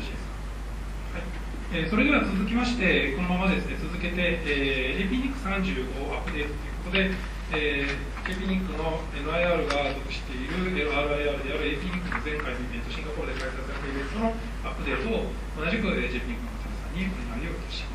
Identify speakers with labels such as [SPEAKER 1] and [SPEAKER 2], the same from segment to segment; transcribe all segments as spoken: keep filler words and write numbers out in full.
[SPEAKER 1] ろしいですか。はい。えー、それでは続きまして、このままですね、続けて、えー、エーピーニックさんじゅうご アップデートということで、えー、エーピーニック の エヌアイアール が属している アールアイアール である エーピーニック の前回のイベント、シンガポールで開催されたイベントのアップデートを同じく ジェーピーニック の皆さんにお願いをいたします。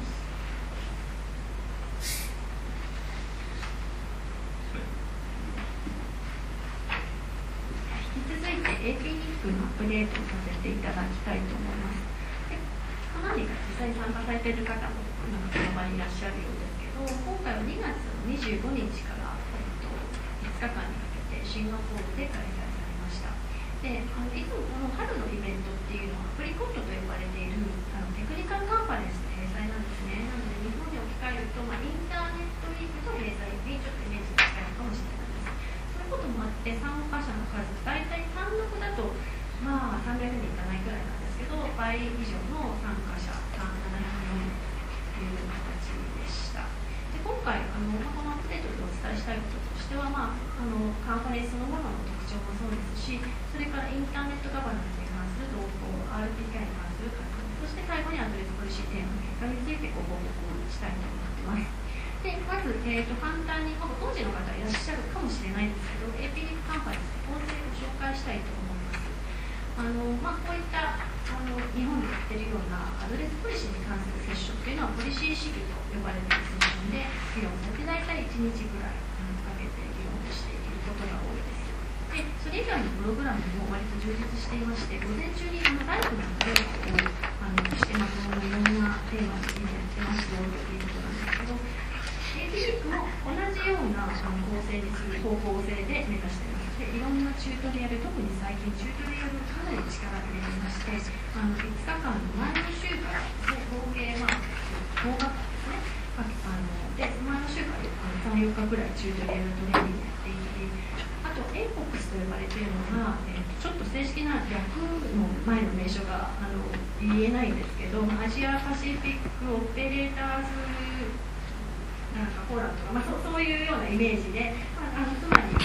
[SPEAKER 2] 引き続いて エーピーニック のアップデートをさせていただきたいと思います。でかなり実際に参加されている方もその場にいらっしゃるようですけど、今回はにがつのにじゅうごにちから、えっと、いつかかんにかけてシンガポールで開催されました。であのいつもこの春のイベントっていうのはアプリコットと呼ばれているあのテクニカルカンファレンスの閉催なんですね。なので日本に置き換えると、まあ、インターネットウィークの閉催にちょっとイメージが近いかもしれないです。そういうこともあって参加者の数大体単独だとまあさんびゃくにんいかないくらいなんですけど、倍以上の参加者ななひゃくよにんという形でした。で今回あの、まあ、このアップデートでお伝えしたいこととしては、まあ、あのカンファレンスそのものの特徴もそうですし、それからインターネットガバナンスに関する動向、 アールピーケー に関する活動、そして最後にアドレスポリシー提案の結果についてご報告したいと思っています。でまず、えー、と簡単に、まあ、ご存知の方いらっしゃるかもしれないんですけど、 エーピーニック カンファレンスの構成を紹介したいと思います。あのまあ、こういったあの日本でやってるようなアドレスポリシーに関するセッションというのはポリシー主義と呼ばれるセッションで議論されて大体いちにちぐらいかけて議論していることが多いです。でそれ以外のプログラムも割と充実していまして、午前中にあのライブなのであのして、まあ、このいろんなテーマで今やってますよということなんですけど、エーピーニック も同じようなあの構成にする方向性で目指しています。でいろんなチュートリアル、特に最近チュートリアルかなり力を入れていまして、あのいつかかんの前の週からですね、合計まあごがかんですね、あので前の週からさん、よっかくらいチュートリアルトレーニングやっていて、あと エーポックス と呼ばれているのが、えー、ちょっと正式な略の前の名称があの言えないんですけど、アジアパシフィックオペレーターズなんかフォーラムとか、まあ、そう、そういうようなイメージで、まあ、あのつまり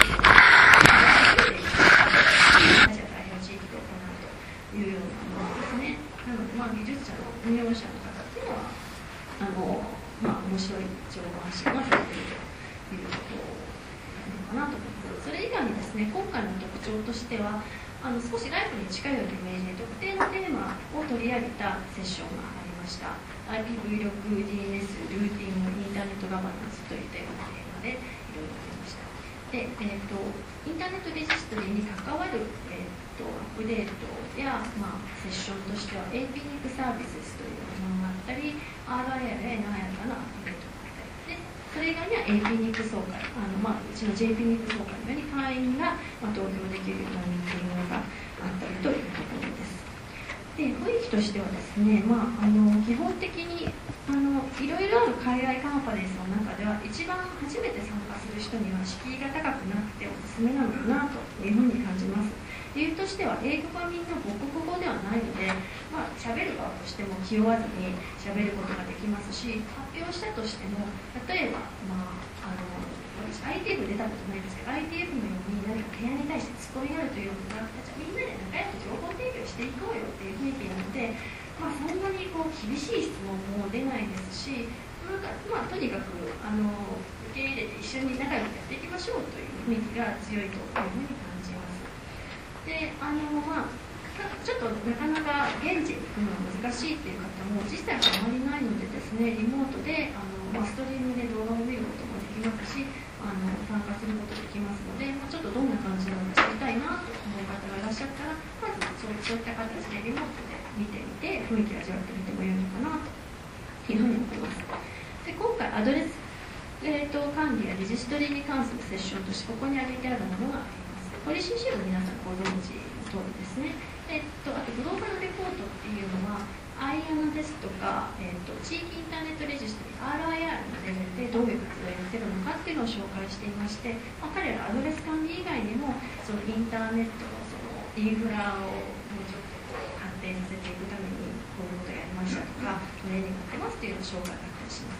[SPEAKER 2] アジア太平洋地域で行うというようなものですね。なので、まあ、技術者の運用者の方っていうのはあの、まあ、面白い情報発信をされているということなのかなと思います。それ以外にですね、今回の特徴としてはあの少しライブに近いようなイメージで特定のテーマを取り上げたセッションがありました。 アイピーブイろく、ディーエヌエス、ルーティング、インターネットガバナンスといったようなテーマでいろいろありました。で、えーと、インターネットレジストリに関わる、えーと、アップデートや、まあ、セッションとしては エーピーニック サービスというものがあったり、 アールアイアール や エヌアイアール のアップデートがあったりで、それ以外には エーピーニック 総会、あの、まあ、うちの ジェーピーニック 総会のように会員が、まあ、投票できるようなミーティングがあったりというところです。で雰囲気としてはですね、まあ、あの基本的にあのいろいろある海外カンファレンスの中では一番初めて参加する人には敷居が高くなくておすすめなのかなというふうに感じます。理由としては英語がみんな母国語ではないので、まあ、喋る側としても気負わずに喋ることができますし、発表したとしても例えば、まあ、あの私 アイティーエフ 出たことないですけど アイティーエフ のように何か提案に対してツッコミがあるというよりは、じゃあみんなで仲良く情報提供していこうよっていう雰囲気なので、まあ、そんなにこう厳しい質問も出ないですし、なんか、まあ、とにかくあの受け入れて一緒に仲良くやっていきましょうという雰囲気が強いというふうに感じます。であの、まあ、ちょっとなかなか現地に行くのが難しいっていう方も実際はあまりないのでですね、リモートであの、まあ、ストリームで動画を見ることもできますし、あの参加することができますので、まあ、ちょっとどんな感じなのか知りたいなと思う方がいらっしゃったら、まずそうそういった形でリモートで見てみて雰囲気を味わってみてもよいのかなというふうに思います。で今回アドレス、えー、と管理やレジストリに関するセッションとしてここに挙げてあるものがあります。ポリシーシート皆さんご存知の通りですね。えっと、あとグローバルレポートっていうのは アイアナ ですとか、えっと、地域インターネットレジストリ アールアイアール のレベルでどういう活動をやってるのかっていうのを紹介していまして、まあ、彼らアドレス管理以外にもそのインターネットのそのインフラをもうちょっとこう発展させていくためにこういうことをやりましたとかトレーニングやってますっていうのを紹介があったりします。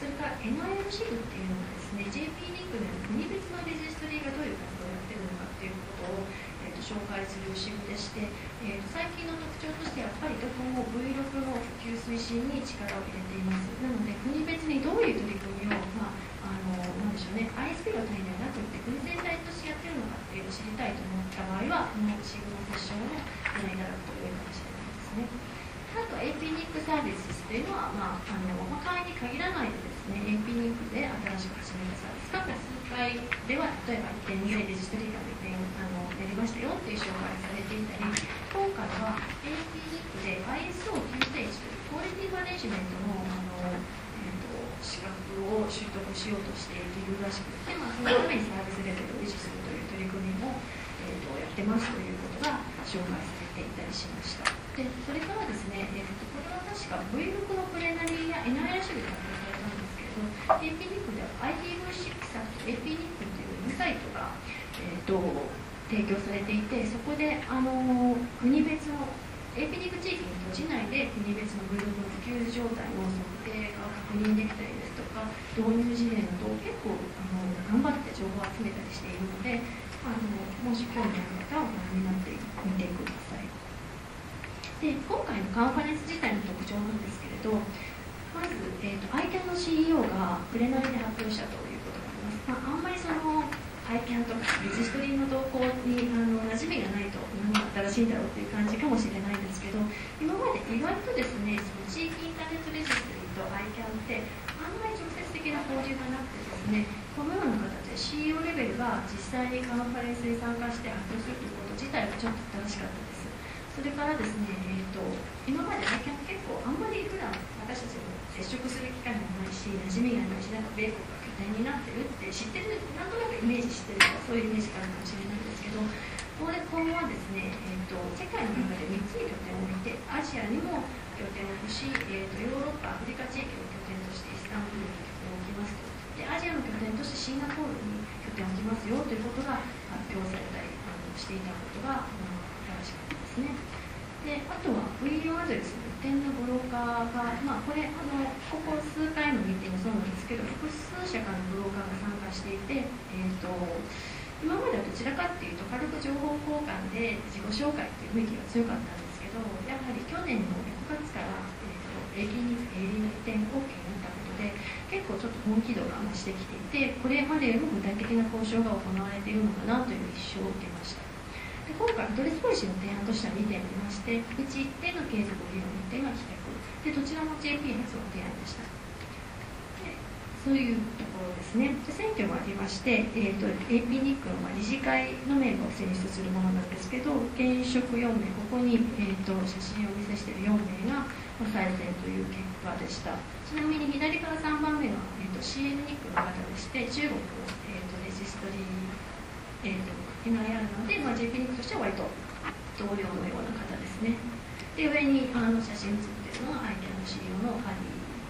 [SPEAKER 2] それから エヌアイエル 支部っていうのがですね ジェイピー リンクでの国別のレジストリーがどういう活動をやってるのかっていうことを、えー、と紹介する支部でして、えー、と最近の特徴としてやっぱりどこも ブイろく の普及推進に力を入れています。なので国別にどういう取り組みを、まあ、あのなんでしょうね アイエスピー の単位ではなくて国全体としてやってるのかっていうのを知りたいと思った場合はこの支部のセッションをご覧いただくと良いかもしれないですね。あと エーピー ニックサービスというのは、まああのまあ、会員に限らないでですね エーピー ニックで新しく始めたサービス過去数回では例えばいってんにでレジストリーがいってんあのやりましたよっていう紹介されていたり、今回は エーピー ニックで アイエスオーきゅうステージというクオリティマネジメントのあの、えー、と資格を習得しようとしているらしくて、まあ、そのためにサービスレベルを維持するという取り組みも、えー、とやってますということが紹介されていたりしました。でそれからですね、えー、とこれは確か ブイろく のプレナリーや エヌアイエル 種類が発表されたんですけれど、エーピー ニックでは アイピーブイシックス と エーピー ニックというウェブサイトが、えー、と提供されていて、そこであの国別の エーピー ニック地域に閉じないで国別の ブイろく の普及状態の測定が確認できたりですとか、導入事例などを結構あの頑張って情報を集めたりしているので、あのもし興味ある方はご覧になってみてください。で今回のカンファレンス自体の特徴なんですけれど、まず、えー、と アイキャン の シーイーオー がプレナリで発表したということがあります。まあ、あんまりその アイキャン とかレジストリーの動向にあの馴染みがないと何が新しいんだろうっていう感じかもしれないですけど、今まで意外とですねその地域インターネットレジストリーと アイキャン ってあんまり直接的な交流がなくてですね、このような形で シーイーオー レベルが実際にカンファレンスに参加して発表するということ自体がちょっと新しかったです。それからですね、えー、と今まで アイキャン 結構あんまり普段私たちも接触する機会もないし馴染みがないし、なんか米国が拠点になってるって知ってる、なんとなくイメージしてるからそういうイメージがあるかもしれないんですけど、ここで今後はですね、えー、と世界の中でみっつに拠点を置いてアジアにも拠点を置くし、えー、とヨーロッパアフリカ地域を拠点としてイスタンブールに拠点を置きますと、でアジアの拠点としてシンガポールに拠点を置きますよということが発表されたりあのしていたことが、まあ、新しかったですね。であとは ブイよん アドレスの点のブローカーが、まあ、これあのここ数回のミーティングもそうなんですけど、複数社からのブローカーが参加していて、えー、と今まではどちらかっていうと軽く情報交換で自己紹介っていう雰囲気が強かったんですけど、やはり去年のろくがつから、えー、と エーピー ニック営利の移転 OK になったことで結構ちょっと本気度が増してきていて、これまでよりも具体的な交渉が行われているのかなという印象を受けました。で今回アドレスポリシーの提案としてはにてんありまして、うちいってんの継続議論、いってんが棄却で、どちらも ジェイピー 発の提案でした。でそういうところですね。で選挙もありまして、えー、と エーピー ニックの、まあ、理事会のメンバーを選出するものなんですけど、現職よんめい、ここに、えー、と写真をお見せしているよんめいが再選という結果でした。ちなみに左からさんばんめは、えー、と シーエヌ ニックの方でして、中国の、えー、とレジストリー、えー、とエヌアイアール なので、まあ、ジェイピー ニックとしては割と同僚のような方ですね。で上にあの写真写っているのは アイキャン の シーイーオー のハリー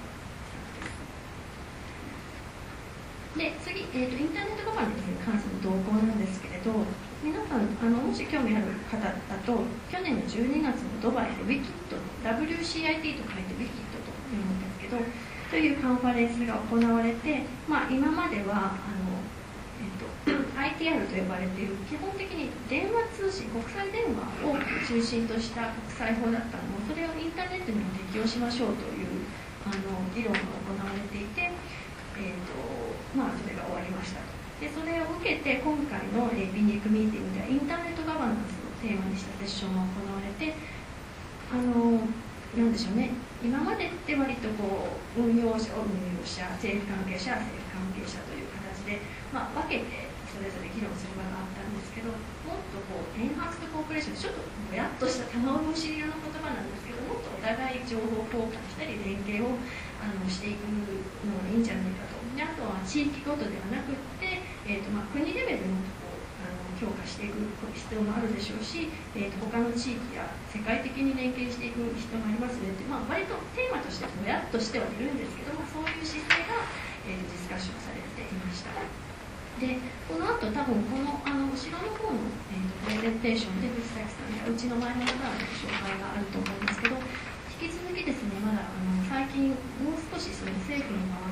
[SPEAKER 2] さんです。で次、えーと、インターネットガバナンスに関する動向なんですけれど、皆さんあのもし興味ある方だと、去年のじゅうにがつのドバイで ウィキッド ダブリューシーアイティー と書いて ウィキッド と読むんですけど、というカンファレンスが行われて、まあ、今まではあのアイティーアール と呼ばれている基本的に電話通信、国際電話を中心とした国際法だったのを、それをインターネットにも適用しましょうというあの議論が行われていて、えーとまあ、それが終わりましたと。でそれを受けて今回の エーピー ニックミーティングではインターネットガバナンスをテーマにしたセッションが行われて、あのなんでしょうね、今までって割とこう運用者、運用者、政府関係者、政府関係者という形で、まあ、分けてそれぞれ議論する場があったんですけど、もっとこうエンハンスドコーポレーション、ちょっとぼやっとした玉虫色の言葉なんですけど、もっとお互い情報交換したり連携をあのしていくのがいいんじゃないかと。であとは地域ごとではなくって、えーとまあ、国レベルのこうあの強化していく必要もあるでしょうし、えーと他の地域や世界的に連携していく必要もありますねって、まあ、割とテーマとしてぼやっとしてはいるんですけど、まあ、そういう姿勢が、えー、ディスカッションされていました。でこの後多分このあの後ろの方の、えー、とプレゼンテーションで藤崎さんやうちの前の方の紹介があると思うんですけど、引き続きですね、まだあの最近もう少しその政府の側が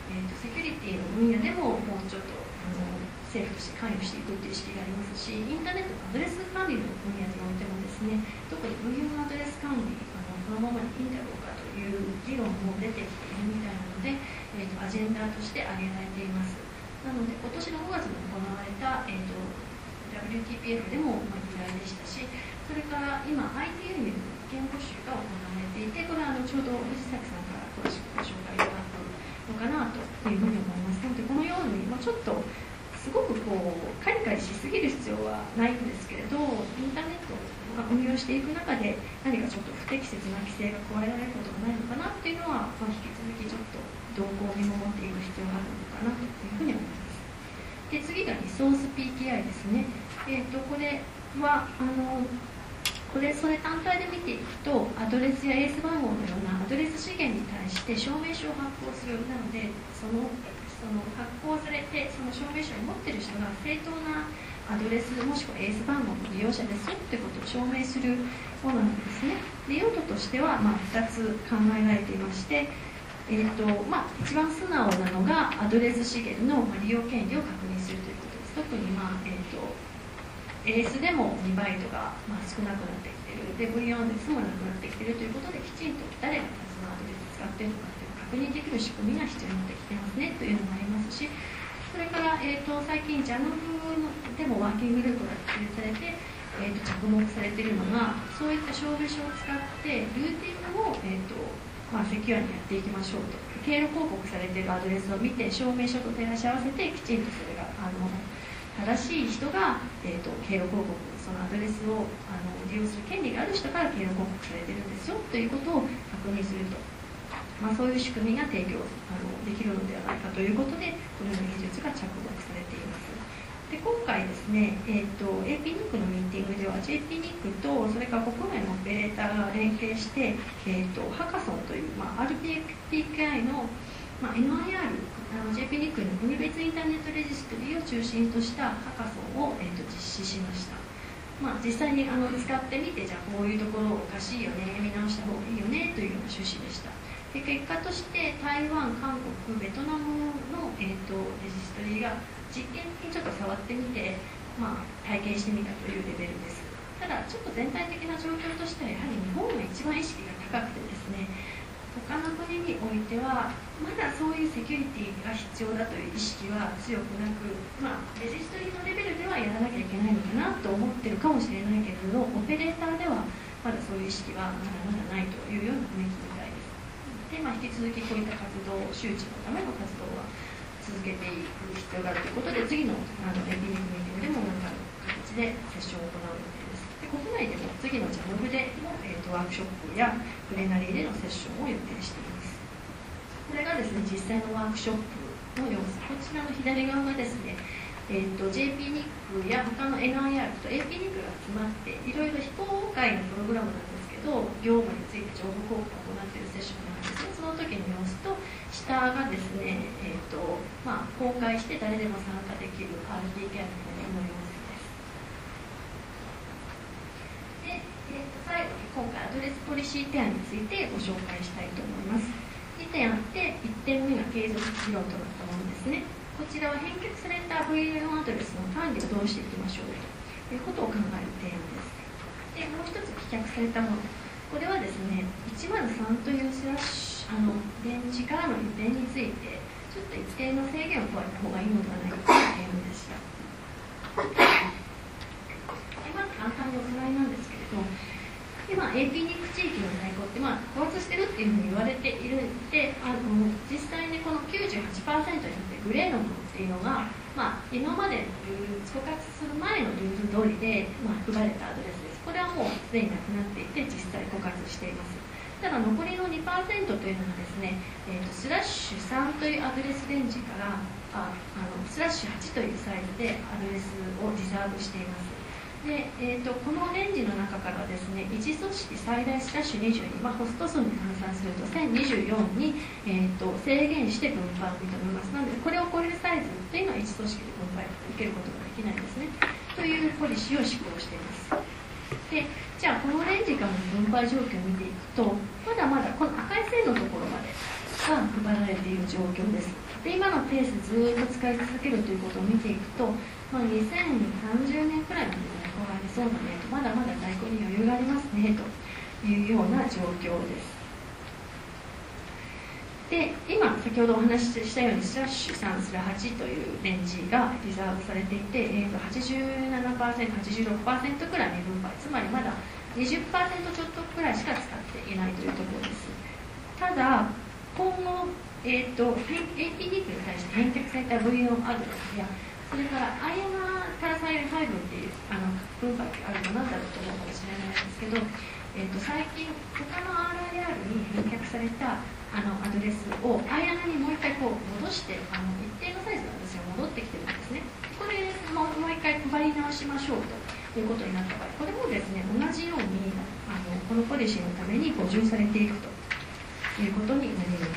[SPEAKER 2] えーと、セキュリティの分野でももうちょっとあの政府として関与していくという意識がありますし、インターネットのアドレス管理の分野においてもですね、特に分野のアドレス管理、あのこのままでいいんだろうかという議論も出てきているみたいなので、えーと、アジェンダとして挙げられています。なので今年のごがつに行われた、えーと、ダブリューティーピーエフ でも、まあ、議題でしたし、それから今 アイティー ユーによる意見募集が行われていて、これはあのちょうど藤崎さんから詳しくご紹介いただくのかなというふうに思いますので、このように、まあ、ちょっとすごくこうカリカリしすぎる必要はないんですけれど、インターネットが運用していく中で何かちょっと不適切な規制が加えられることがないのかなっていうのは、まあ、引き続きちょっと動向を見守っていく必要があるのかなというふうに思います。で、次がリソース ピーティーアイ ですね。えーと、これはあのこれそれ単体で見ていくと、アドレスやエース番号のようなアドレス資源に対して証明書を発行する。なのでそのその発行されてその証明書を持っている人が正当なアドレスもしくはエース番号の利用者ですよということを証明するものなんですね。で、用途としては、まあ、ふたつ考えられていまして、えーとまあ、一番素直なのがアドレス資源の利用権利を確認するということです。特に、まあえーとエースでもにバイトがまあ少なくなってきている、で ブイアドレスもなくなってきているということで、きちんと誰がそのアドレス使っているのかという確認できる仕組みが必要になってきてますねというのもありますし、それから、えー、と最近 ジャム でもワーキンググループが設立されて、えー、と着目されているのが、そういった証明書を使ってルーティングを、えーとまあ、セキュアにやっていきましょうと。経路広告されているアドレスを見て証明書と照らし合わせて、きちんとそれがあの正しい人が、えー、と経路広告、そのアドレスをあの利用する権利がある人から経路広告されているんですよということを確認すると、まあ、そういう仕組みが提供あのできるのではないかということで、このような技術が着目されています。で、今回ですね、えー、と エーピーニック のミーティングでは ジェーピーニック とそれから国内のオペレーターが連携して、えー、とハカソンという、まあ、アールピーケーアイ のまあ、エヌアイアール、あの ジェーピーニック の国別インターネットレジストリーを中心としたハカソンを、えー、と実施しました。まあ、実際にあの使ってみて、じゃあこういうところおかしいよね、見直した方がいいよねというような趣旨でした。で、結果として台湾、韓国、ベトナムの、えー、とレジストリーが実験的にちょっと触ってみて、まあ、体験してみたというレベルです。ただちょっと全体的な状況としては、やはり日本が一番意識が高くてですね、他の国においてはまだそういうセキュリティが必要だという意識は強くなく、まあ、レジストリーのレベルではやらなきゃいけないのかなと思ってるかもしれないけれど、オペレーターではまだそういう意識はまだまだないというような雰囲気みたいです。で、まあ、引き続きこういった活動、周知のための活動は続けていく必要があるということで、次のあのエピニックミーティングでも何かの形でセッションを行う予定です。国内でも次のジャムブでの、えー、とワークショップやプレナリーでのセッションを予定しています。これがですね、実際のワークショップの様子。こちらの左側がですね、えー、と ジェーピーニック や他の エヌアイアール と エーピーニック が集まっていろいろ非公開のプログラムなんですけど、業務について情報交換を行っているセッションなんですね。その時の様子と、下がですね、えーとまあ、公開して誰でも参加できる アールティーケーアイ のメディアの様子です。で、えー、と最後に今回アドレスポリシー提案についてご紹介したいと思います。にてんあって、いってんめが継続議論となったものですね。こちらは返却された ブイエルワン アドレスの管理をどうしていきましょうということを考える提案です。で、もう一つ棄却されたもの、これはですね、いちまるさんというスラッシュあのレンジからの移転について、ちょっと一定の制限を加えた方がいいのではないかという提案でした。まず簡単におさらいなんですけれど、今 エーピーニック 地域の在庫って、まあ、枯渇してるっていうふうに言われているんで、あの実際にこの きゅうじゅうはちパーセント になってグレーのものっていうのが、まあ、今までのルール枯渇する前のルール通りで、まあ、含まれたアドレスです。これはもうすでになくなっていて、実際枯渇しています。ただ残りの にパーセント というのがですね、えーと、スラッシュさんというアドレスレンジからああのスラッシュはちというサイズでアドレスをリザーブしています。で、えーと、このレンジの中からですね、いち組織最大スラッシュにじゅうに、まあ、ホスト数に換算するとせんにじゅうよんに、えーと、制限して分配を認めます。なのでこれを超えるサイズというのはいち組織で分配を受けることができないんですねというポリシーを施行しています。で、じゃあこのレンジからの分配状況を見ていくと、まだまだこの赤い線のところまでが配られている状況です。 で今のペースずっと使い続けるということを見ていくと、まあ、にせんさんじゅうねんくらいまで在庫がありそうだねと、まだまだ在庫に余裕がありますねというような状況です。で今先ほどお話ししたようにスラッシュさんスラはちというレンジがリザーブされていて、えー、と はちじゅうななパーセント、はちじゅうろくパーセント くらい未分配、つまりまだ にじゅっパーセント ちょっとくらいしか使っていないというところです。ただ今後、えー、と エーピーディー に対して返却された ブイよん アドレスや、それから アイエムアール からサイレンファイブっていうあの分配があるのなんだろうと思うかもしれないんですけど、えー、と最近他の アールアイアール に返却されたあのアドレスを アイエムアール にもう一回こう戻してあの一定のサイズのアドレスが戻ってきてるんですね。これもう一回配り直しましょうということになった場合、これもですね同じようにあのこのポリシーのために補充されていくということになります。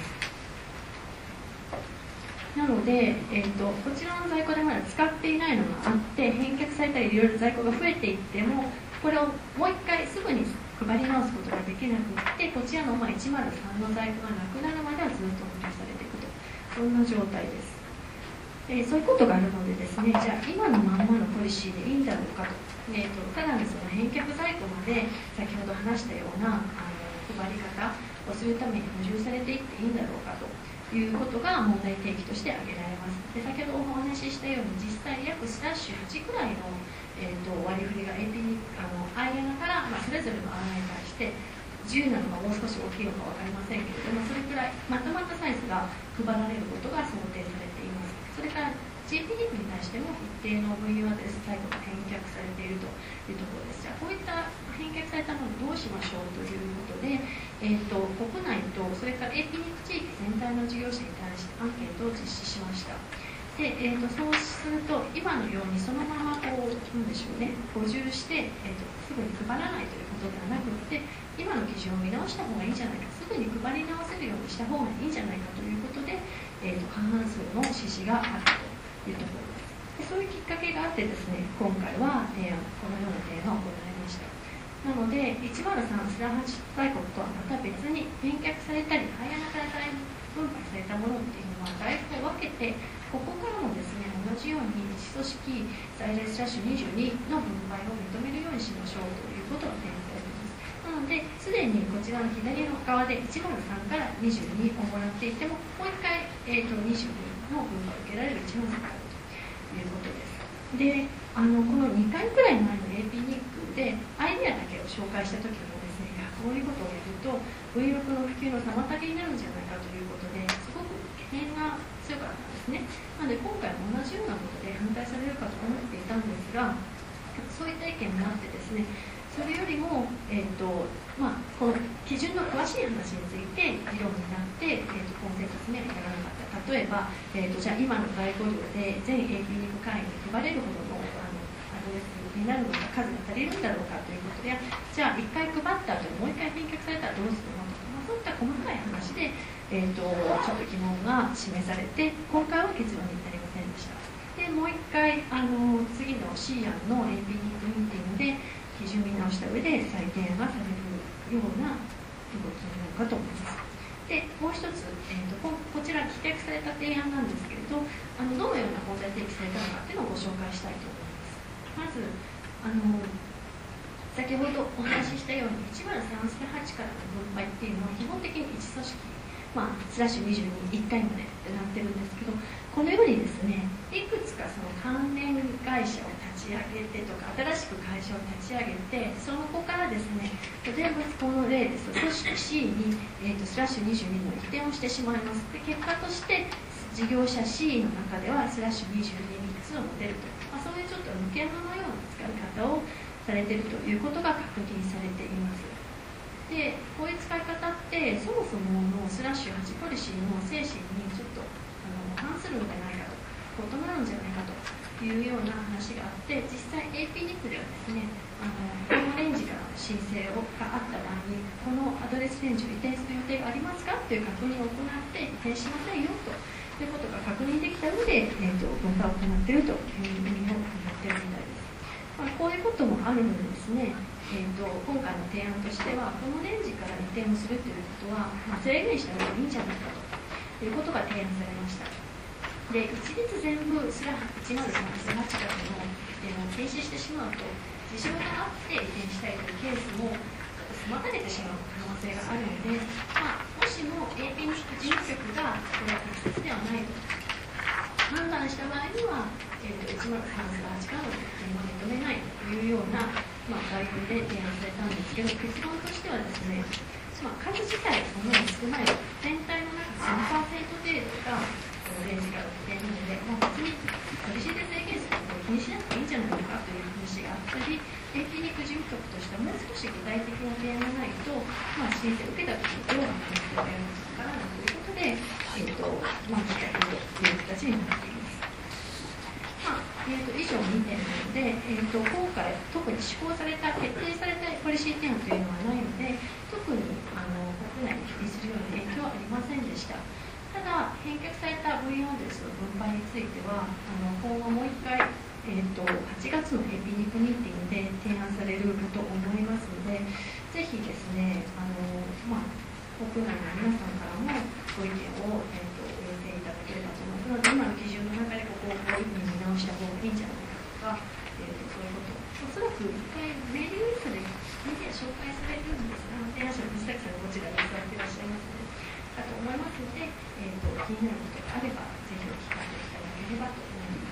[SPEAKER 2] なので、えー、とこちらの在庫でまだ使っていないのがあって返却されたりいろいろ在庫が増えていっても、これをもう一回すぐに配り直すことができなくってこちらのまあいちまるさんの在庫がなくなるまではずっと補充されていくと、そんな状態です。えー、そういうことがあるのでですね、じゃあ今のまんまのポリシーでいいんだろうかと、えー、とただにその返却在庫まで先ほど話したようなあの配り方をするために補充されていっていいんだろうかということが問題提起として挙げられます。で先ほどお話ししたように実際約スラッシュはちくらいの、えー、と割り振りが エーピー あの アイエム から、まあ、それぞれの アールアイ に対してじゅうなのかもう少し大きいのか分かりませんけれども、それくらいまとまったサイズが配られることが想定されています。それから ジェーピーディー に対しても一定の ブイユー アドレスタイプが返却されているというところです。じゃあこういった返却されたものをどうしましょうということで、えー、と国内とそれから エーピー 地域全体の事業者に対してアンケートを実施しました。で、えー、とそうすると今のようにそのままこうなんでしょうね補充して、えー、とすぐに配らないということではなくて、今の基準を見直した方がいいんじゃないか、すぐに配り直せるようにした方がいいんじゃないかということで、えー、と過半数の支持があったというところです。でそういうきっかけがあってですね、今回は提案このような提案を行いました。なのでいちまるさんスラはち在庫とはまた別に返却されたりハイアナから再分配されたものっていうのは在庫を分けて、ここからもですね同じように一組織在来スラッシュにじゅうにの分配を認めるようにしましょうということが提案されています。なので、すでにこちらの左の側でいちまるさんからにじゅうにをもらっていても、もう一回、えー、とにじゅうにの分配を受けられるいちまるさんからということです。で、あのこのにかいくらい前の エーピー ニックでアイデアだけを紹介した時もですね、いやこういうことをやると ブイろく の普及の妨げになるんじゃないかということですごく懸念が強かったんですね。なので今回も同じようなことで反対されるかと思っていたんですが、そういった意見もあってですね、それよりも、えーとまあ、この基準の詳しい話について議論になって、えー、とコンセンサスには至らなかった。例えば、えー、とじゃあ今の在庫量で全 エーピー ニック会員に配れるほどのあのアドレスになるのか、数が足りるんだろうかということや、じゃあいっかい配った後にもういっかい返却されたらどうするのとか、まあ、そういった細かい話で、えー、とちょっと疑問が示されて、今回は結論に至りませんでした。でもう一回あの次の シー 案の エーピー ニックミーティングで基準見直した上で再提案がされるような動きになるかと思います。でもう一つ、えー、と こ, こちら棄却された提案なんですけれど、あのどのような問題提起されたのかというのをご紹介したいと思います。まずあの先ほどお話ししたようにいちまるさんスラはちからの分配っていうのは基本的にいち組織、まあ、スラッシュにじゅうに、いっかいまでってなってるんですけど、このようにですね、いくつかその関連会社を立ち上げてとか、新しく会社を立ち上げて、その子からですね、例えばこの例ですと、組織 シー に、えー、とスラッシュにじゅうにの移転をしてしまいます。で結果として、事業者 シー の中ではスラッシュにじゅうにみっつのモデルと、まあ、そういうちょっと抜け穴のような使い方をされているということが確認されています。でこういう使い方ってそもそものスラッシュはちポリシーの精神にちょっとあの反するんじゃないかと、異なるんじゃないかというような話があって、実際 エーピー ニックではですね、あのこのレンジからの申請をがあった場合に、このアドレスレンジを移転する予定がありますかという確認を行って移転しませんよということが確認できた上で、えー、と分配を行っているという意味を行っているみたいです。まあ、こういうこともあるのでですね、えー、と今回の提案としては、このレンジから移転をするということは、まあ、制限した方がいいんじゃないかということが提案されました。 で一律全部すらいちまるさんスラッシュの移転を停止してしまうと、事情があって移転したいというケースも妨げてしまう可能性があるので、まあ、もしも エーピー ニック事務局がこれは適切ではないと判断した場合には、えー、といちまるさんスラッシュからの移転は認めないというような、まあ、概要で提案されたんですけど、結論としてはですね、まあ、数自体そんなに少ない、全体の中さんパーセント程度がレンジから起きているので、まあ、別に取り仕で制限することを気にしなくていいんじゃないのかという話があったり、エーピー ニック事務局としてはもう少し具体的な提案がないと、まあ、申請を受けたときにどう判断してやるのかわからないということで、えーとまあ、議会という形になっています。まあえー、と以上にてんなので、えー、と今回特に施行された決定されたポリシー提案というのはないので、特にあの国内に起因するような影響はありませんでした。ただ返却された ブイアール ですの分配については、あの今後もう一回、えー、とはちがつの エーピー ニックミーティングで提案されるかと思いますので、ぜひですね、あの、まあ、国内の皆さんからもご意見を、えー、とお寄せいただければと思います。今の基準の中でここをこういうふうに見直した方がいいんじゃないかとか、えー、とそういうこと、おそらく一回メールニュースでメディア紹介されるんですが、提案者の藤崎さんがこちらに座っていらっしゃいますので、かと思いますので、えー、と気になることがあれば、ぜひお聞かせいただければと思います。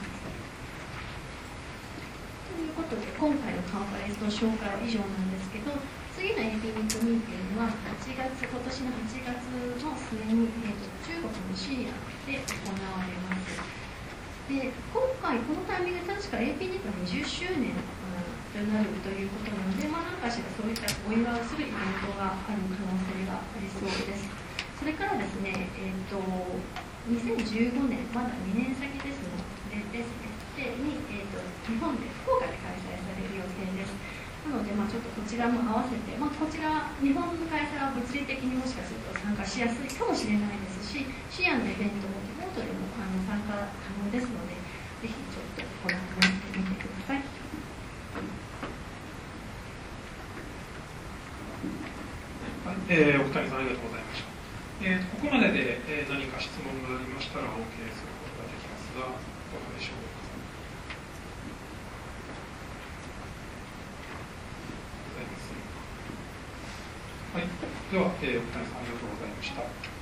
[SPEAKER 2] ということで、今回のカンファレンスの紹介は以上なんですけど、次の エーピー ニックミーティングははちがつ、今年のはちがつの末に、えー、と中国のシリアで行われます。で、今回このタイミングで確か エーピー ニックがにじゅっしゅうねん、うん、となるということなので、まあ、何かしらそういったお祝いをするイベントがある可能性がありそうです。それからですね、えー、とにせんじゅうごねん、まだにねん先ですのでですね、でに、えー、と日本で福岡で開催される予定です。なので、まあ、ちょっとこちらも合わせて、まあ、こちら、日本の開催は物理的にもしかすると参加しやすいかもしれないですし、シアのイベントもリモートでもあの参加可能ですので、ぜひちょっとご覧になってみてください。
[SPEAKER 1] はい、えー、お二人さんありがとうございました。えー、ここまでで、えー、何か質問がありましたらお受けすることができますが、どうでしょうか。はい、では、えー、お二人さんありがとうございました。